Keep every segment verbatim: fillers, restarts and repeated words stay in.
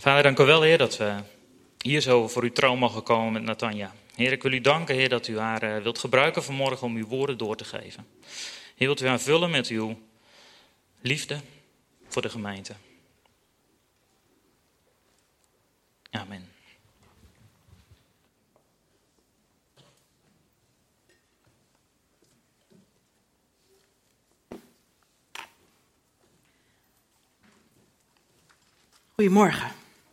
Vader, dank u wel, Heer, dat we hier zo voor uw trouw mogen komen met Natanja. Heer, ik wil u danken, Heer, dat u haar uh, wilt gebruiken vanmorgen om uw woorden door te geven. Heer, wilt u haar vullen met uw liefde voor de gemeente. Amen. Goedemorgen.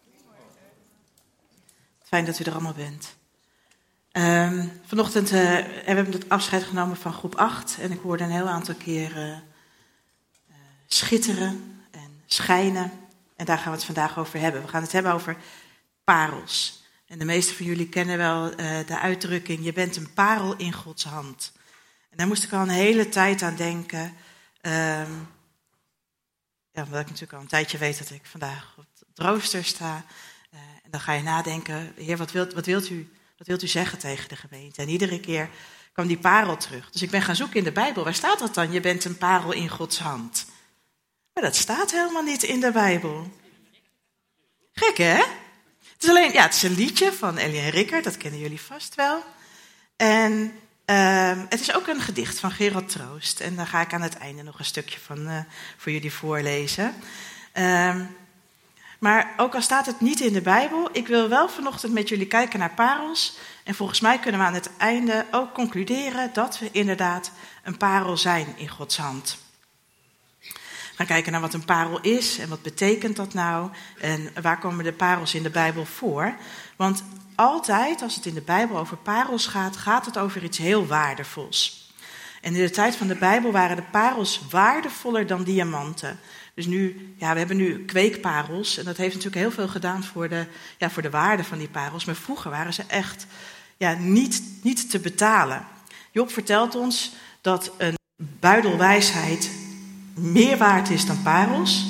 Fijn dat u er allemaal bent. Um, vanochtend uh, hebben we het afscheid genomen van groep acht. En ik hoorde een heel aantal keer uh, uh, schitteren en schijnen. En daar gaan we het vandaag over hebben. We gaan het hebben over parels. En de meesten van jullie kennen wel uh, de uitdrukking: je bent een parel in Gods hand. En daar moest ik al een hele tijd aan denken. Um, ja, omdat ik natuurlijk al een tijdje weet dat ik vandaag op het rooster sta. Uh, en dan ga je nadenken: Heer, wat wilt, wat, wilt u, wat wilt u zeggen tegen de gemeente? En iedere keer kwam die parel terug. Dus ik ben gaan zoeken in de Bijbel. Waar staat dat dan? Je bent een parel in Gods hand. Maar dat staat helemaal niet in de Bijbel. Gek, hè? Het is alleen, ja, het is een liedje van Ellie en Rickert. Dat kennen jullie vast wel. En uh, het is ook een gedicht van Gerald Troost. En daar ga ik aan het einde nog een stukje van uh, voor jullie voorlezen. Uh, maar ook al staat het niet in de Bijbel, ik wil wel vanochtend met jullie kijken naar parels. En volgens mij kunnen we aan het einde ook concluderen dat we inderdaad een parel zijn in Gods hand. We gaan kijken naar wat een parel is en wat betekent dat nou en waar komen de parels in de Bijbel voor. Want altijd als het in de Bijbel over parels gaat, gaat het over iets heel waardevols. En in de tijd van de Bijbel waren de parels waardevoller dan diamanten. Dus nu, ja, we hebben nu kweekparels en dat heeft natuurlijk heel veel gedaan voor de, ja, voor de waarde van die parels. Maar vroeger waren ze echt ja, niet, niet te betalen. Job vertelt ons dat een buidelwijsheid meer waard is dan parels.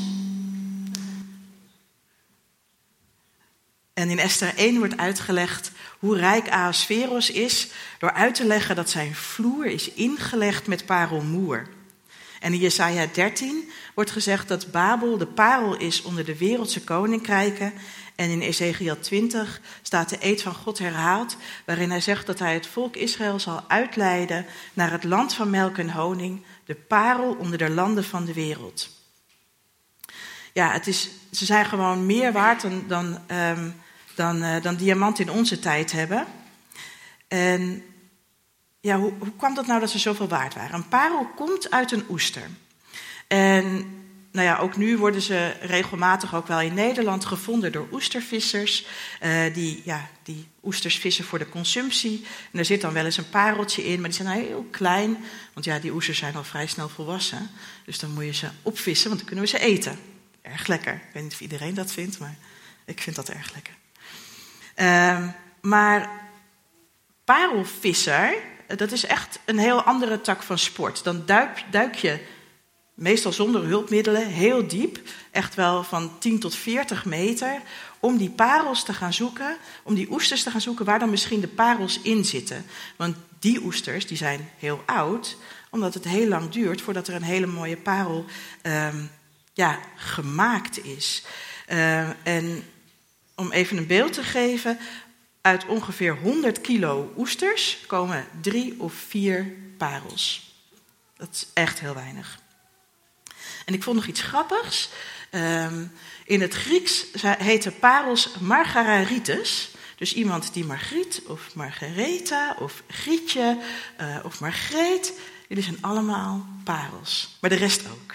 En in Esther één wordt uitgelegd hoe rijk Ahasveros is door uit te leggen dat zijn vloer is ingelegd met parelmoer. En in Jesaja dertien wordt gezegd dat Babel de parel is onder de wereldse koninkrijken. En in Ezekiel twintig staat de eed van God herhaald, waarin hij zegt dat hij het volk Israël zal uitleiden naar het land van melk en honing, de parel onder de landen van de wereld. Ja, het is, ze zijn gewoon meer waard dan, dan, um, dan, uh, dan diamanten in onze tijd hebben. En ja, hoe, hoe kwam dat nou dat ze zoveel waard waren? Een parel komt uit een oester. En nou ja, ook nu worden ze regelmatig ook wel in Nederland gevonden door oestervissers. Uh, die, ja, die oesters vissen voor de consumptie. En er zit dan wel eens een pareltje in, maar die zijn heel klein. Want ja, die oesters zijn al vrij snel volwassen. Dus dan moet je ze opvissen, want dan kunnen we ze eten. Erg lekker. Ik weet niet of iedereen dat vindt, maar ik vind dat erg lekker. Uh, maar parelvisser, dat is echt een heel andere tak van sport. Dan duik, duik je, meestal zonder hulpmiddelen, heel diep, echt wel van tien tot veertig meter, om die parels te gaan zoeken, om die oesters te gaan zoeken waar dan misschien de parels in zitten. Want die oesters, die zijn heel oud, omdat het heel lang duurt voordat er een hele mooie parel um, ja, gemaakt is. Uh, en om even een beeld te geven, uit ongeveer honderd kilo oesters komen drie of vier parels. Dat is echt heel weinig. En ik vond nog iets grappigs. Um, in het Grieks heten parels margarites. Dus iemand die Margriet of Margaretha of Grietje uh, of Margreet. Jullie zijn allemaal parels. Maar de rest ook.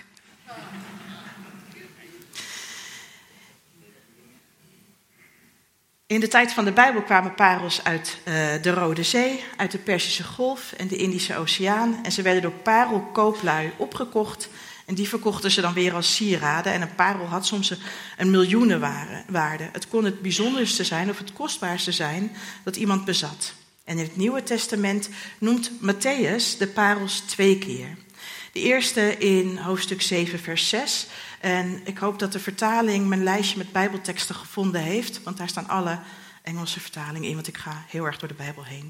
In de tijd van de Bijbel kwamen parels uit uh, de Rode Zee, uit de Perzische Golf en de Indische Oceaan. En ze werden door parelkooplui opgekocht. En die verkochten ze dan weer als sieraden. En een parel had soms een miljoenenwaarde. Het kon het bijzonderste zijn of het kostbaarste zijn dat iemand bezat. En in het Nieuwe Testament noemt Matthäus de parels twee keer. De eerste in hoofdstuk zeven vers zes. En ik hoop dat de vertaling mijn lijstje met bijbelteksten gevonden heeft. Want daar staan alle Engelse vertalingen in, want ik ga heel erg door de Bijbel heen.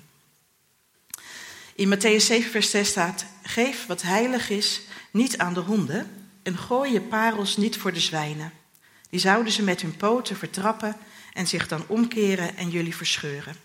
In Matthäus zeven vers zes staat: geef wat heilig is niet aan de honden en gooi je parels niet voor de zwijnen. die zouden ze met hun poten vertrappen en zich dan omkeren en jullie verscheuren.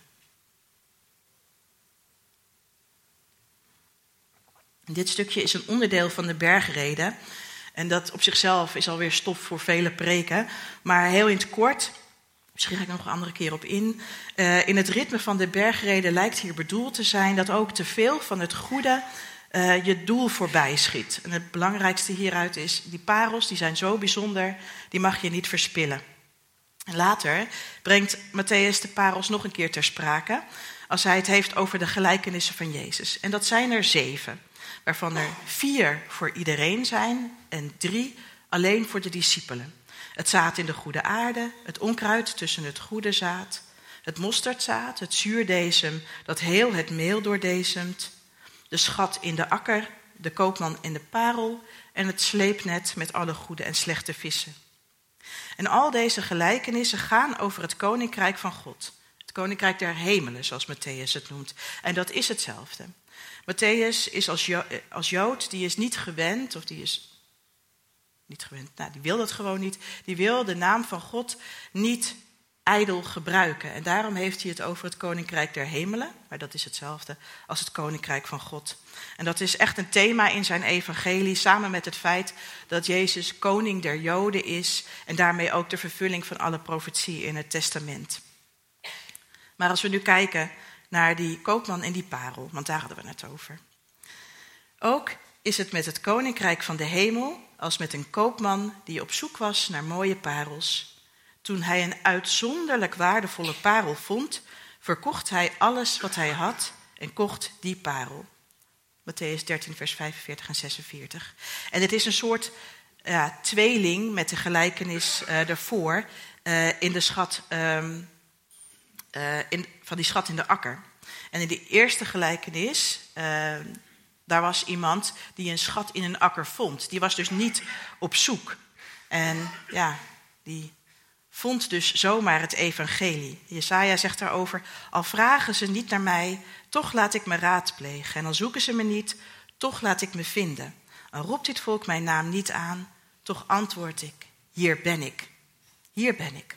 Dit stukje is een onderdeel van de bergreden. En dat op zichzelf is alweer stof voor vele preken. Maar heel in het kort, misschien ga ik er nog een andere keer op in. Uh, in het ritme van de bergreden lijkt hier bedoeld te zijn dat ook te veel van het goede uh, je doel voorbij schiet. En het belangrijkste hieruit is, die parels die zijn zo bijzonder, die mag je niet verspillen. En later brengt Matthäus de parels nog een keer ter sprake, als hij het heeft over de gelijkenissen van Jezus. En dat zijn er zeven, waarvan er vier voor iedereen zijn en drie alleen voor de discipelen. Het zaad in de goede aarde, het onkruid tussen het goede zaad, het mosterdzaad, het zuurdesem dat heel het meel doordesemt, de schat in de akker, de koopman en de parel en het sleepnet met alle goede en slechte vissen. En al deze gelijkenissen gaan over het koninkrijk van God. Het koninkrijk der hemelen, zoals Matthäus het noemt. En dat is hetzelfde. Matthäus is als, jo- als Jood, die is niet gewend, of die is niet gewend, nou, die wil dat gewoon niet. Die wil de naam van God niet ijdel gebruiken. En daarom heeft hij het over het koninkrijk der hemelen, maar dat is hetzelfde als het koninkrijk van God. En dat is echt een thema in zijn evangelie, samen met het feit dat Jezus koning der Joden is en daarmee ook de vervulling van alle profetie in het testament. Maar als we nu kijken naar die koopman en die parel, want daar hadden we het over. Ook is het met het koninkrijk van de hemel als met een koopman die op zoek was naar mooie parels. Toen hij een uitzonderlijk waardevolle parel vond, verkocht hij alles wat hij had en kocht die parel. Matthäus dertien, vers vijfenveertig en zesenveertig. En het is een soort ja, tweeling met de gelijkenis uh, daarvoor uh, in de schat, um, uh, in, van die schat in de akker. En in die eerste gelijkenis, uh, daar was iemand die een schat in een akker vond. Die was dus niet op zoek. En ja, die vond dus zomaar het evangelie. Jesaja zegt daarover, al vragen ze niet naar mij, toch laat ik me raadplegen. En al zoeken ze me niet, toch laat ik me vinden. Al roept dit volk mijn naam niet aan, toch antwoord ik, hier ben ik. Hier ben ik.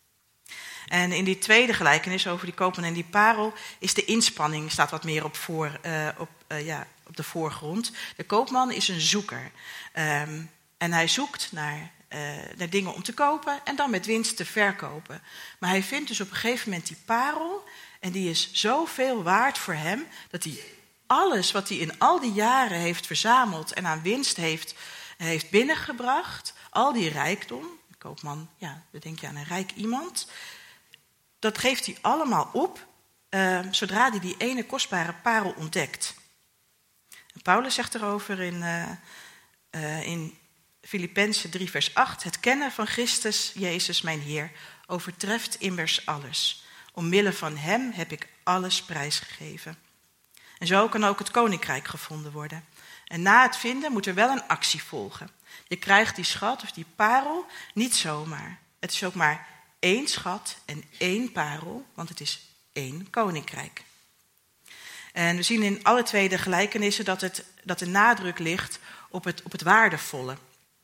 En in die tweede gelijkenis over die koopman en die parel is de inspanning, staat wat meer op, voor, uh, op, uh, ja, op de voorgrond. De koopman is een zoeker. Um, en hij zoekt naar, uh, naar dingen om te kopen en dan met winst te verkopen. Maar hij vindt dus op een gegeven moment die parel en die is zoveel waard voor hem dat hij alles wat hij in al die jaren heeft verzameld en aan winst heeft, heeft binnengebracht, al die rijkdom, de koopman, ja, dan denk je aan een rijk iemand, dat geeft hij allemaal op, uh, zodra hij die ene kostbare parel ontdekt. En Paulus zegt erover in, uh, uh, in Filippenzen drie vers acht, het kennen van Christus, Jezus mijn Heer, overtreft immers alles. Omwille van hem heb ik alles prijsgegeven. En zo kan ook het koninkrijk gevonden worden. En na het vinden moet er wel een actie volgen. Je krijgt die schat of die parel niet zomaar. Het is ook maar één schat en één parel, want het is één koninkrijk. En we zien in alle twee de gelijkenissen dat, het, dat de nadruk ligt op het, op het waardevolle.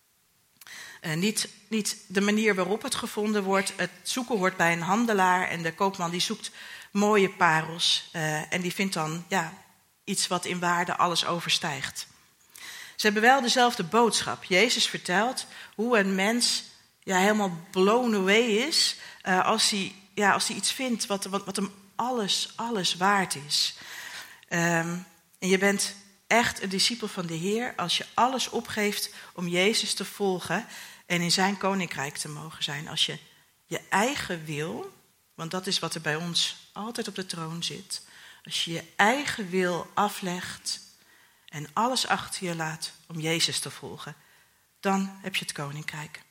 Uh, niet, niet de manier waarop het gevonden wordt. Het zoeken hoort bij een handelaar en de koopman die zoekt mooie parels. Uh, en die vindt dan ja, iets wat in waarde alles overstijgt. Ze hebben wel dezelfde boodschap. Jezus vertelt hoe een mens ja, helemaal blown away is uh, als, hij, ja, als hij iets vindt wat, wat, wat hem alles, alles waard is. Um, en je bent echt een discipel van de Heer als je alles opgeeft om Jezus te volgen en in zijn koninkrijk te mogen zijn. Als je je eigen wil, want dat is wat er bij ons altijd op de troon zit. Als je je eigen wil aflegt en alles achter je laat om Jezus te volgen, dan heb je het koninkrijk.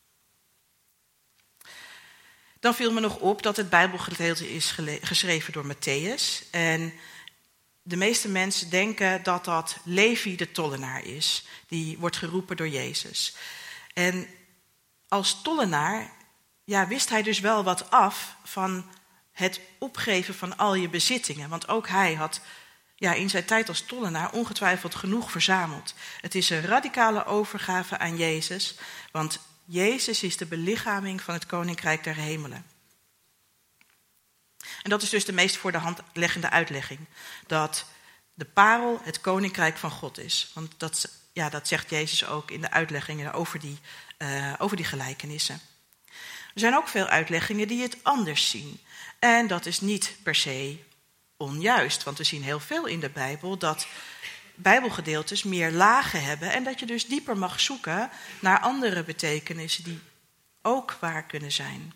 Dan viel me nog op dat het Bijbelgedeelte is gele- geschreven door Matthäus. En de meeste mensen denken dat dat Levi de tollenaar is. Die wordt geroepen door Jezus. En als tollenaar ja, wist hij dus wel wat af van het opgeven van al je bezittingen. Want ook hij had ja, in zijn tijd als tollenaar ongetwijfeld genoeg verzameld. Het is een radicale overgave aan Jezus. Want Jezus is de belichaming van het koninkrijk der hemelen. En dat is dus de meest voor de hand liggende uitlegging. Dat de parel het koninkrijk van God is. Want dat, ja, dat zegt Jezus ook in de uitleggingen over die, uh, over die gelijkenissen. Er zijn ook veel uitleggingen die het anders zien. En dat is niet per se onjuist. Want we zien heel veel in de Bijbel dat Bijbelgedeeltes meer lagen hebben. En dat je dus dieper mag zoeken naar andere betekenissen die ook waar kunnen zijn.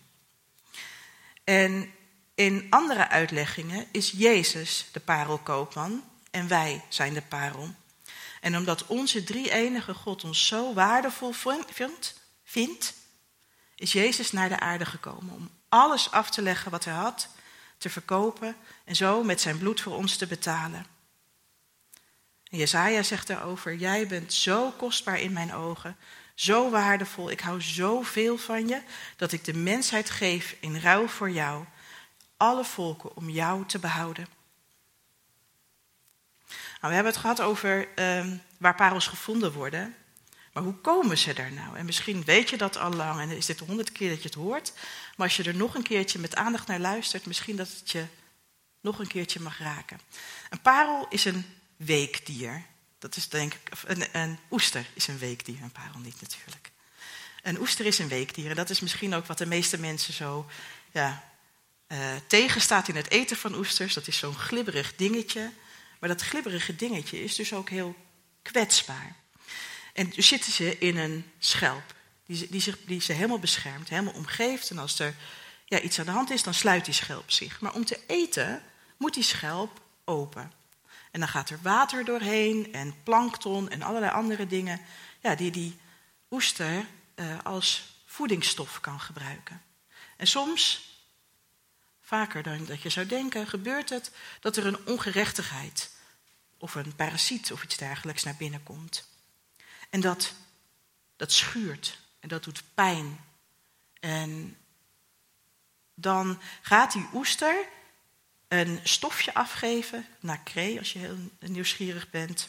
En in andere uitleggingen is Jezus de parelkoopman en wij zijn de parel. En omdat onze drie-enige God ons zo waardevol vindt, vindt, is Jezus naar de aarde gekomen om alles af te leggen wat hij had, te verkopen en zo met zijn bloed voor ons te betalen. En Jesaja zegt daarover, jij bent zo kostbaar in mijn ogen, zo waardevol, ik hou zoveel van je, dat ik de mensheid geef in ruil voor jou, alle volken om jou te behouden. Nou, we hebben het gehad over um, waar parels gevonden worden. Maar hoe komen ze daar nou? En misschien weet je dat al lang en is dit de honderd keer dat je het hoort. Maar als je er nog een keertje met aandacht naar luistert, misschien dat het je nog een keertje mag raken. Een parel is een weekdier. Dat is denk ik, een, een oester is een weekdier, een parel niet natuurlijk. Een oester is een weekdier en dat is misschien ook wat de meeste mensen zo ja, uh, tegenstaat in het eten van oesters. Dat is zo'n glibberig dingetje. Maar dat glibberige dingetje is dus ook heel kwetsbaar. En dus zitten ze in een schelp die ze, die, zich, die ze helemaal beschermt, helemaal omgeeft. En als er ja, iets aan de hand is, dan sluit die schelp zich. Maar om te eten moet die schelp open. En dan gaat er water doorheen en plankton en allerlei andere dingen ja, die die oester uh, als voedingsstof kan gebruiken. En soms, vaker dan dat je zou denken, gebeurt het dat er een ongerechtigheid of een parasiet of iets dergelijks naar binnen komt. En dat, dat schuurt en dat doet pijn. En dan gaat die oester een stofje afgeven, nacre, als je heel nieuwsgierig bent,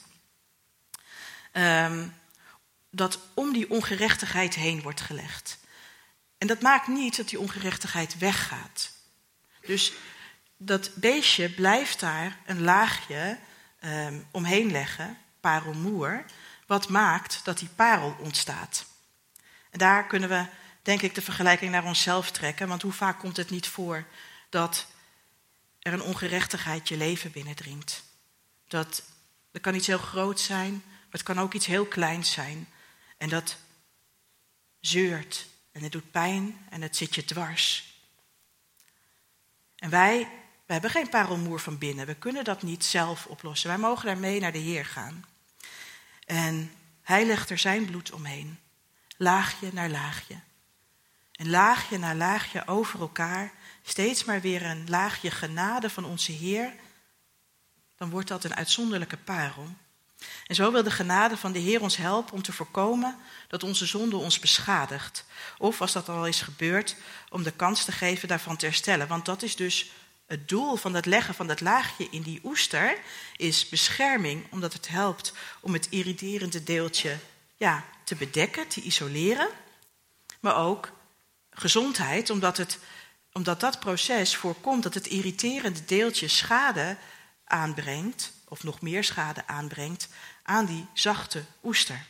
um, dat om die ongerechtigheid heen wordt gelegd. En dat maakt niet dat die ongerechtigheid weggaat. Dus dat beestje blijft daar een laagje um, omheen leggen, parelmoer, wat maakt dat die parel ontstaat. En daar kunnen we, denk ik, de vergelijking naar onszelf trekken, want hoe vaak komt het niet voor dat er een ongerechtigheid je leven binnendringt. Dat, dat kan iets heel groots zijn, maar het kan ook iets heel kleins zijn. En dat zeurt en het doet pijn en het zit je dwars. En wij, wij hebben geen parelmoer van binnen. We kunnen dat niet zelf oplossen. Wij mogen daarmee naar de Heer gaan. En hij legt er zijn bloed omheen. Laagje naar laagje. En laagje na laagje over elkaar. Steeds maar weer een laagje genade van onze Heer. Dan wordt dat een uitzonderlijke parel. En zo wil de genade van de Heer ons helpen om te voorkomen dat onze zonde ons beschadigt. Of als dat al is gebeurd, om de kans te geven daarvan te herstellen. Want dat is dus het doel van het leggen van dat laagje in die oester, is bescherming, omdat het helpt om het irriterende deeltje ja, te bedekken, te isoleren. Maar ook gezondheid, omdat, het, omdat dat proces voorkomt dat het irriterende deeltje schade aanbrengt, of nog meer schade aanbrengt, aan die zachte oester.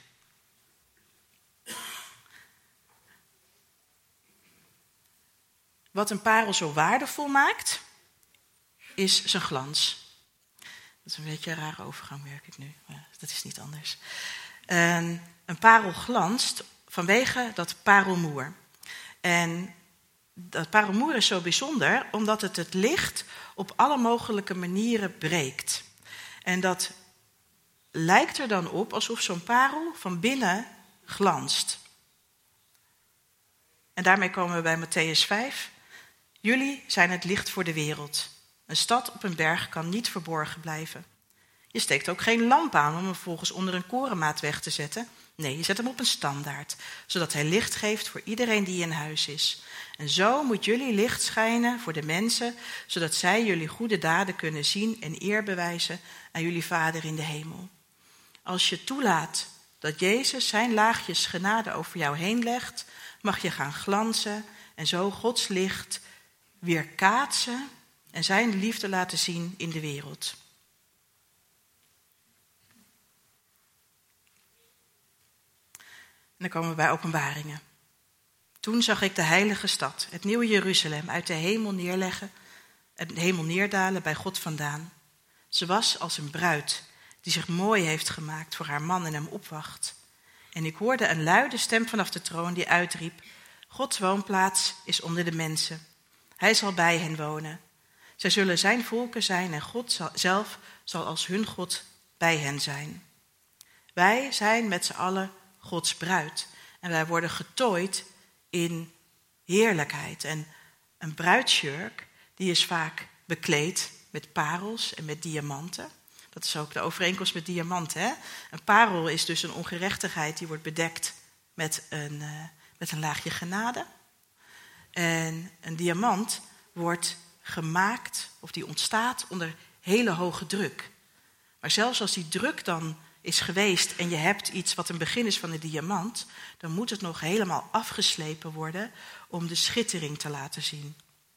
Wat een parel zo waardevol maakt, is zijn glans. Dat is een beetje een rare overgang, merk ik nu. Maar dat is niet anders. En een parel glanst vanwege dat parelmoer. En dat parelmoer is zo bijzonder, omdat het het licht op alle mogelijke manieren breekt. En dat lijkt er dan op alsof zo'n parel van binnen glanst. En daarmee komen we bij Mattheüs vijf. Jullie zijn het licht voor de wereld. Een stad op een berg kan niet verborgen blijven. Je steekt ook geen lamp aan om hem vervolgens onder een korenmaat weg te zetten. Nee, je zet hem op een standaard, zodat hij licht geeft voor iedereen die in huis is. En zo moet jullie licht schijnen voor de mensen, zodat zij jullie goede daden kunnen zien en eer bewijzen aan jullie Vader in de hemel. Als je toelaat dat Jezus zijn laagjes genade over jou heen legt, mag je gaan glanzen en zo Gods licht weer kaatsen en zijn liefde laten zien in de wereld. En dan komen we bij Openbaringen. Toen zag ik de heilige stad, het nieuwe Jeruzalem, uit de hemel neerleggen, de hemel neerdalen bij God vandaan. Ze was als een bruid die zich mooi heeft gemaakt voor haar man en hem opwacht. En ik hoorde een luide stem vanaf de troon die uitriep: Gods woonplaats is onder de mensen. Hij zal bij hen wonen. Zij zullen zijn volken zijn en God zal, zelf zal als hun God bij hen zijn. Wij zijn met z'n allen Gods bruid. En wij worden getooid in heerlijkheid. En een bruidsjurk, die is vaak bekleed met parels en met diamanten. Dat is ook de overeenkomst met diamanten. Hè? Een parel is dus een ongerechtigheid die wordt bedekt met een, uh, met een laagje genade. En een diamant wordt gemaakt, of die ontstaat onder hele hoge druk. Maar zelfs als die druk dan is geweest en je hebt iets wat een begin is van een diamant, dan moet het nog helemaal afgeslepen worden om de schittering te laten zien.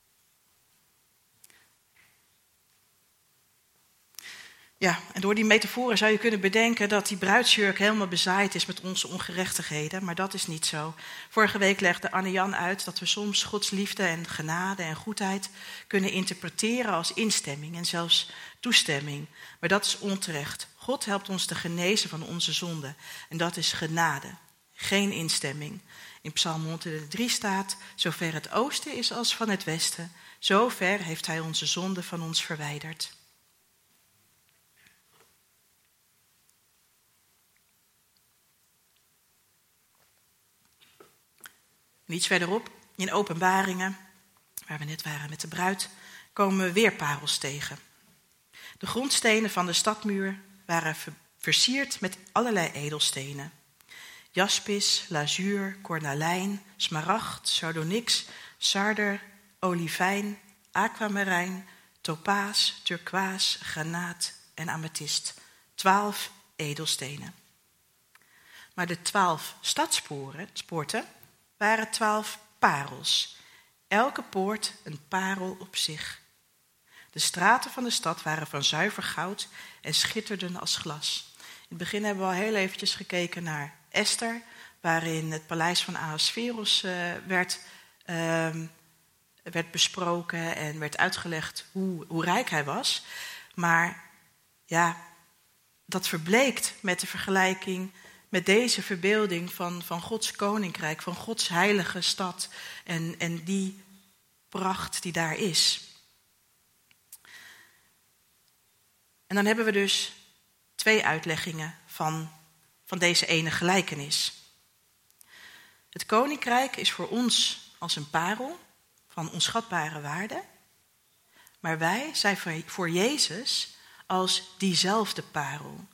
Ja, en door die metaforen zou je kunnen bedenken dat die bruidsjurk helemaal bezaaid is met onze ongerechtigheden, maar dat is niet zo. Vorige week legde Anne-Jan uit dat we soms Gods liefde en genade en goedheid kunnen interpreteren als instemming en zelfs toestemming. Maar dat is onterecht. God helpt ons te genezen van onze zonden en dat is genade, geen instemming. In Psalm honderddrie staat: zover het oosten is als van het westen, zover heeft hij onze zonden van ons verwijderd. En iets verderop, in Openbaringen, waar we net waren met de bruid, komen we weer parels tegen. De grondstenen van de stadmuur waren versierd met allerlei edelstenen. Jaspis, lazuur, kornalijn, smaragd, sardonyx, sarder, olivijn, aquamarijn, topaas, turkoois, granaat en amethyst. Twaalf edelstenen. Maar de twaalf stadspoorten waren twaalf parels. Elke poort een parel op zich. De straten van de stad waren van zuiver goud en schitterden als glas. In het begin hebben we al heel eventjes gekeken naar Esther, waarin het paleis van Ahasveros uh, werd, uh, werd besproken en werd uitgelegd hoe, hoe rijk hij was. Maar ja, dat verbleekt met de vergelijking met deze verbeelding van, van Gods koninkrijk, van Gods heilige stad en, en die pracht die daar is. En dan hebben we dus twee uitleggingen van, van deze ene gelijkenis. Het koninkrijk is voor ons als een parel van onschatbare waarde, maar wij zijn voor Jezus als diezelfde parel.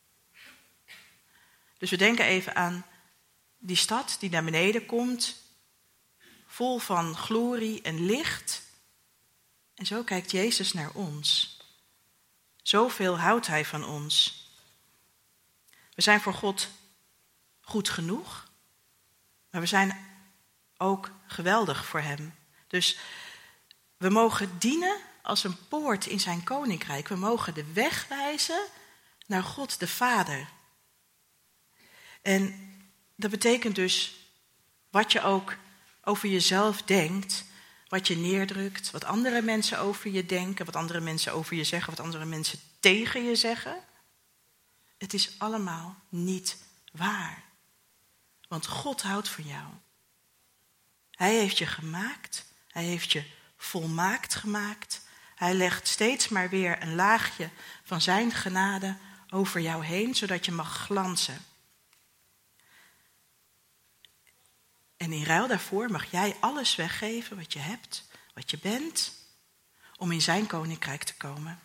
Dus we denken even aan die stad die naar beneden komt, vol van glorie en licht. En zo kijkt Jezus naar ons. Zoveel houdt hij van ons. We zijn voor God goed genoeg, maar we zijn ook geweldig voor hem. Dus we mogen dienen als een poort in zijn koninkrijk. We mogen de weg wijzen naar God de Vader. En dat betekent dus wat je ook over jezelf denkt, wat je neerdrukt, wat andere mensen over je denken, wat andere mensen over je zeggen, wat andere mensen tegen je zeggen. Het is allemaal niet waar. Want God houdt van jou. Hij heeft je gemaakt, hij heeft je volmaakt gemaakt. Hij legt steeds maar weer een laagje van zijn genade over jou heen, zodat je mag glanzen. En in ruil daarvoor mag jij alles weggeven wat je hebt, wat je bent, om in zijn koninkrijk te komen.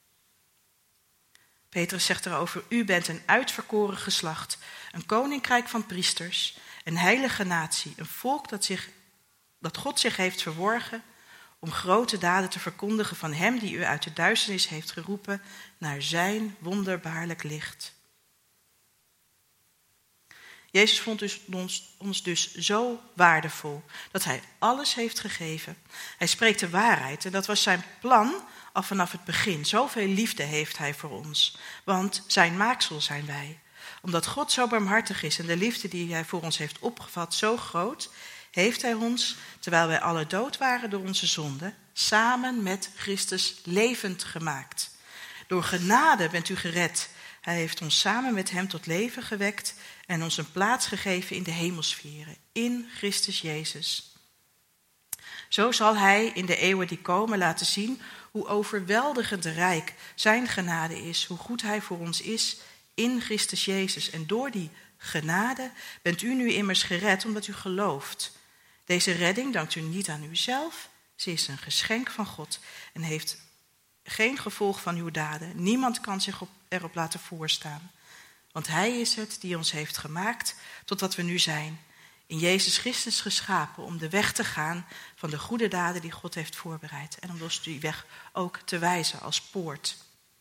Petrus zegt erover: u bent een uitverkoren geslacht, een koninkrijk van priesters, een heilige natie, een volk dat, zich, dat God zich heeft verworgen om grote daden te verkondigen van hem die u uit de duisternis heeft geroepen naar zijn wonderbaarlijk licht. Jezus vond dus ons, ons dus zo waardevol dat hij alles heeft gegeven. Hij spreekt de waarheid en dat was zijn plan al vanaf het begin. Zoveel liefde heeft hij voor ons, want zijn maaksel zijn wij. Omdat God zo barmhartig is en de liefde die hij voor ons heeft opgevat zo groot, heeft hij ons, terwijl wij alle dood waren door onze zonden, samen met Christus levend gemaakt. Door genade bent u gered. Hij heeft ons samen met hem tot leven gewekt en ons een plaats gegeven in de hemelsferen, in Christus Jezus. Zo zal hij in de eeuwen die komen laten zien hoe overweldigend rijk zijn genade is, hoe goed hij voor ons is in Christus Jezus. En door die genade bent u nu immers gered omdat u gelooft. Deze redding dankt u niet aan uzelf, ze is een geschenk van God en heeft geen gevolg van uw daden. Niemand kan zich op, erop laten voorstaan. Want hij is het die ons heeft gemaakt tot wat we nu zijn. In Jezus Christus geschapen om de weg te gaan van de goede daden die God heeft voorbereid. En om ons die weg ook te wijzen als poort.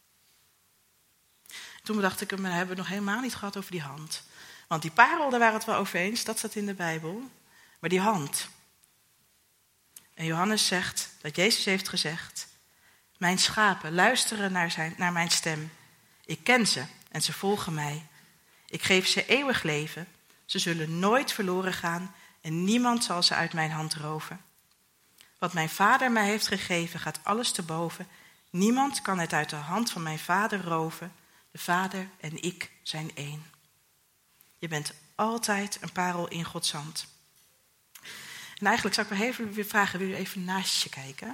Toen dacht ik, we hebben het nog helemaal niet gehad over die hand. Want die parel, daar waren we het wel over eens, dat staat in de Bijbel. Maar die hand. En Johannes zegt dat Jezus heeft gezegd: mijn schapen luisteren naar, zijn, naar mijn stem. Ik ken ze en ze volgen mij. Ik geef ze eeuwig leven. Ze zullen nooit verloren gaan en niemand zal ze uit mijn hand roven. Wat mijn vader mij heeft gegeven gaat alles te boven. Niemand kan het uit de hand van mijn vader roven. De vader en ik zijn één. Je bent altijd een parel in Gods hand. En eigenlijk zou ik wel even weer vragen, wil je even naast je kijken?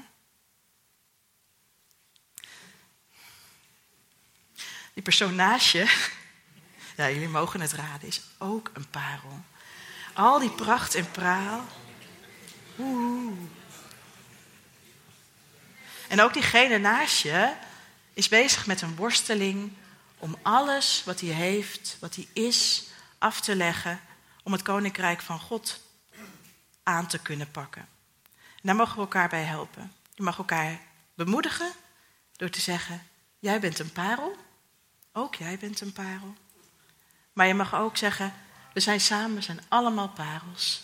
Die persoon naast je, ja, jullie mogen het raden, is ook een parel. Al die pracht en praal. Oeh. En ook diegene naast je is bezig met een worsteling om alles wat hij heeft, wat hij is, af te leggen, om het koninkrijk van God aan te kunnen pakken. En daar mogen we elkaar bij helpen. Je mag elkaar bemoedigen door te zeggen: jij bent een parel. Ook jij bent een parel. Maar je mag ook zeggen: we zijn samen, we zijn allemaal parels.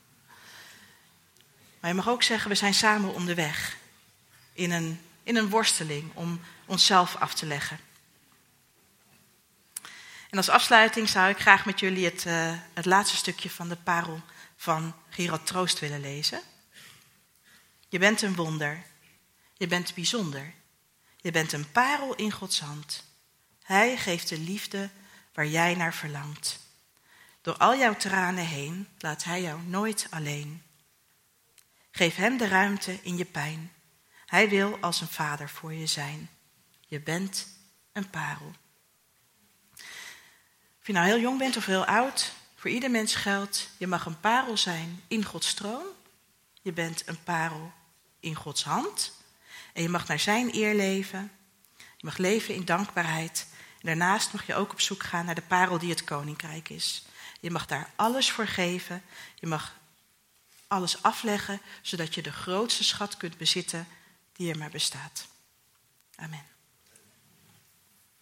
Maar je mag ook zeggen: we zijn samen onderweg. In een, in een worsteling om onszelf af te leggen. En als afsluiting zou ik graag met jullie het, uh, het laatste stukje van de parel van Gerard Troost willen lezen. Je bent een wonder. Je bent bijzonder. Je bent een parel in Gods hand. Hij geeft de liefde waar jij naar verlangt. Door al jouw tranen heen laat hij jou nooit alleen. Geef hem de ruimte in je pijn. Hij wil als een vader voor je zijn. Je bent een parel. Of je nou heel jong bent of heel oud, voor ieder mens geldt: je mag een parel zijn in Gods troon. Je bent een parel in Gods hand. En je mag naar zijn eer leven. Je mag leven in dankbaarheid. En daarnaast mag je ook op zoek gaan naar de parel die het koninkrijk is. Je mag daar alles voor geven. Je mag alles afleggen, zodat je de grootste schat kunt bezitten die er maar bestaat. Amen.